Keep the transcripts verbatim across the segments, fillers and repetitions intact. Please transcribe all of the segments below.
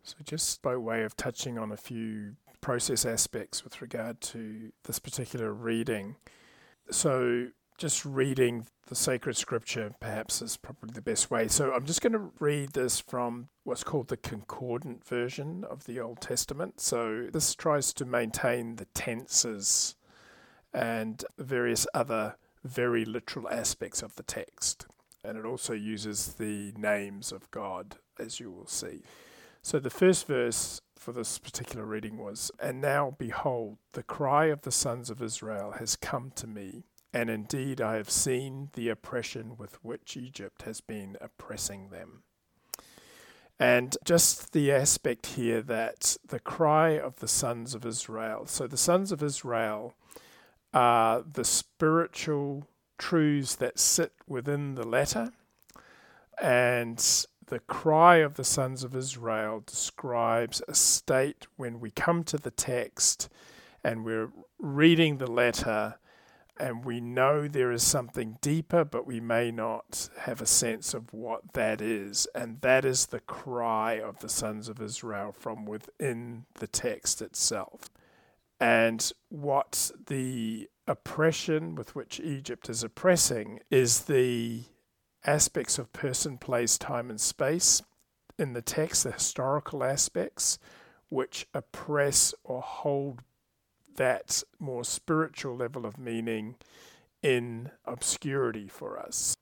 So just by way of touching on a few process aspects with regard to this particular reading. So just reading the sacred scripture perhaps is probably the best way. So I'm just going to read this from what's called the concordant version of the Old Testament. So this tries to maintain the tenses and various other very literal aspects of the text. And it also uses the names of God, as you will see. So the first verse for this particular reading was, "And now, behold, the cry of the sons of Israel has come to me, and indeed I have seen the oppression with which Egypt has been oppressing them." And just the aspect here that the cry of the sons of Israel. So the sons of Israel are the spiritual truths that sit within the letter, and the cry of the sons of Israel describes a state when we come to the text and we're reading the letter and we know there is something deeper, but we may not have a sense of what that is. And that is the cry of the sons of Israel from within the text itself. And what the oppression with which Egypt is oppressing is the aspects of person, place, time, and space in the text, the historical aspects, which oppress or hold that more spiritual level of meaning in obscurity for us.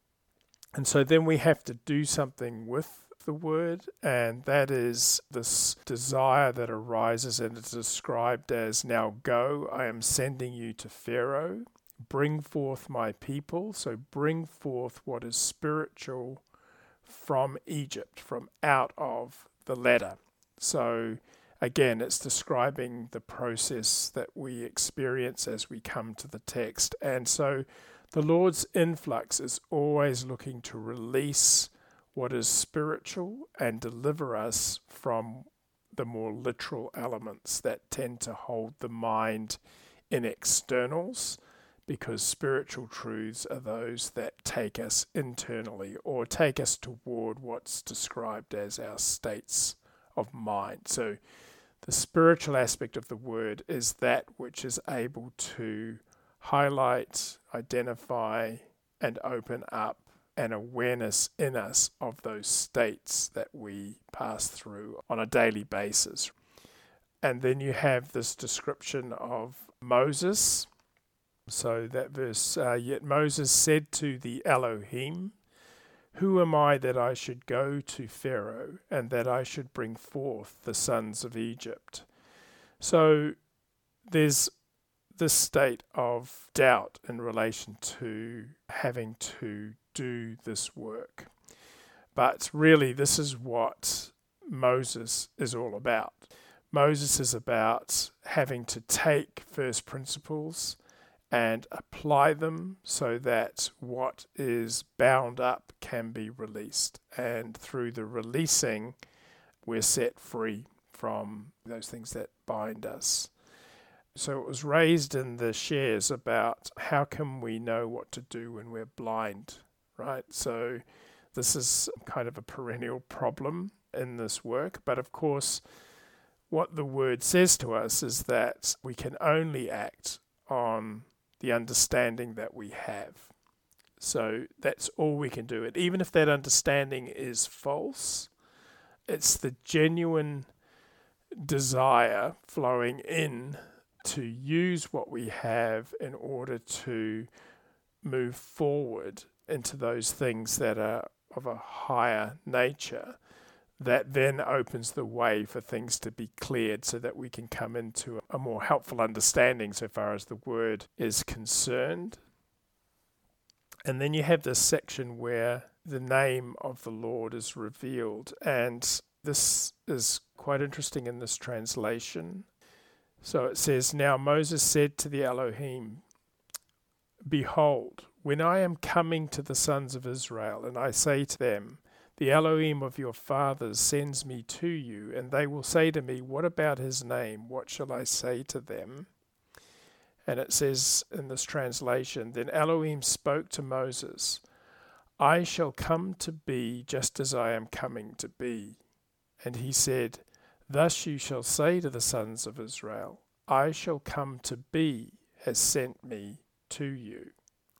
And so then we have to do something with the word, and that is this desire that arises, and it's described as, "Now go, I am sending you to Pharaoh. Bring forth my people." So bring forth what is spiritual from Egypt, from out of the letter. So again, it's describing the process that we experience as we come to the text. And so the Lord's influx is always looking to release what is spiritual and deliver us from the more literal elements that tend to hold the mind in externals, because spiritual truths are those that take us internally or take us toward what's described as our states of mind. So the spiritual aspect of the word is that which is able to highlight, identify, and open up an awareness in us of those states that we pass through on a daily basis. And then you have this description of Moses. So that verse, uh, "Yet Moses said to the Elohim, Who am I that I should go to Pharaoh, and that I should bring forth the sons of Egypt?" So there's this state of doubt in relation to having to do this work. But really, this is what Moses is all about. Moses is about having to take first principles and apply them so that what is bound up can be released. And through the releasing, we're set free from those things that bind us. So it was raised in the shares about how can we know what to do when we're blind, right? So this is kind of a perennial problem in this work. But of course, what the word says to us is that we can only act on the understanding that we have. So that's all we can do. And even if that understanding is false, it's the genuine desire flowing in to use what we have in order to move forward into those things that are of a higher nature, that then opens the way for things to be cleared so that we can come into a more helpful understanding so far as the word is concerned. And then you have this section where the name of the Lord is revealed. And this is quite interesting in this translation. So it says, "Now Moses said to the Elohim, Behold, when I am coming to the sons of Israel, and I say to them, The Elohim of your fathers sends me to you, and they will say to me, What about his name? What shall I say to them?" And it says in this translation, "Then Elohim spoke to Moses, I shall come to be just as I am coming to be, And he said, Thus you shall say to the sons of Israel, I shall come to be has sent me to you.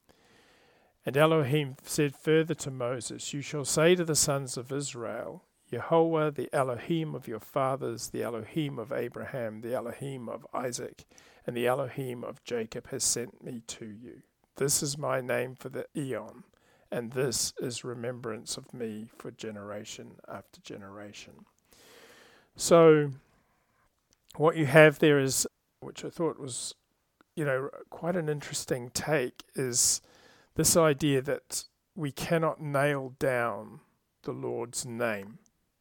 And Elohim said further to Moses, You shall say to the sons of Israel, Yehovah, the Elohim of your fathers, the Elohim of Abraham, the Elohim of Isaac, and the Elohim of Jacob has sent me to you. This is my name for the eon, and this is remembrance of me for generation after generation. So what you have there is, which I thought was, you know, quite an interesting take, is this idea that we cannot nail down the Lord's name.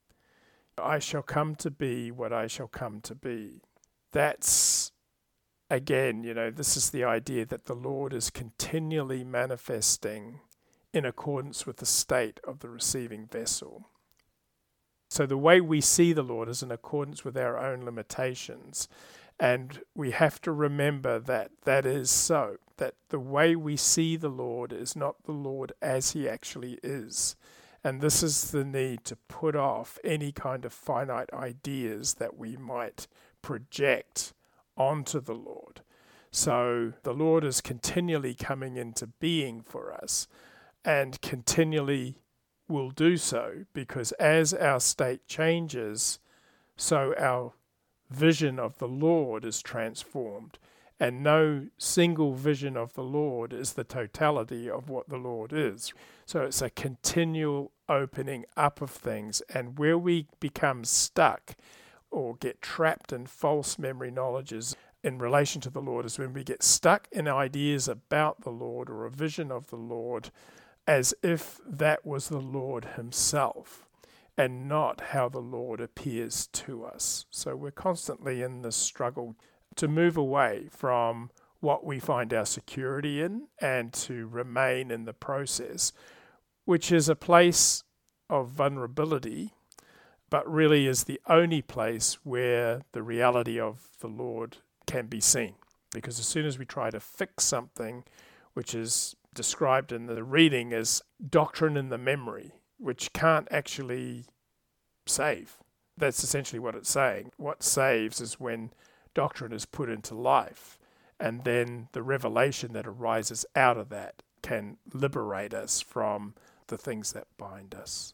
I shall come to be what I shall come to be. That's, again, you know, this is the idea that the Lord is continually manifesting in accordance with the state of the receiving vessel. So the way we see the Lord is in accordance with our own limitations. And we have to remember that that is so, that the way we see the Lord is not the Lord as he actually is. And this is the need to put off any kind of finite ideas that we might project onto the Lord. So the Lord is continually coming into being for us, and continually will do so, because as our state changes, so our vision of the Lord is transformed. And no single vision of the Lord is the totality of what the Lord is. So it's a continual opening up of things. And where we become stuck or get trapped in false memory knowledges in relation to the Lord is when we get stuck in ideas about the Lord or a vision of the Lord as if that was the Lord himself and not how the Lord appears to us. So we're constantly in this struggle to move away from what we find our security in and to remain in the process, which is a place of vulnerability, but really is the only place where the reality of the Lord can be seen. Because as soon as we try to fix something, which is described in the reading as doctrine in the memory, which can't actually save. That's essentially what it's saying. What saves is when doctrine is put into life, and then the revelation that arises out of that can liberate us from the things that bind us.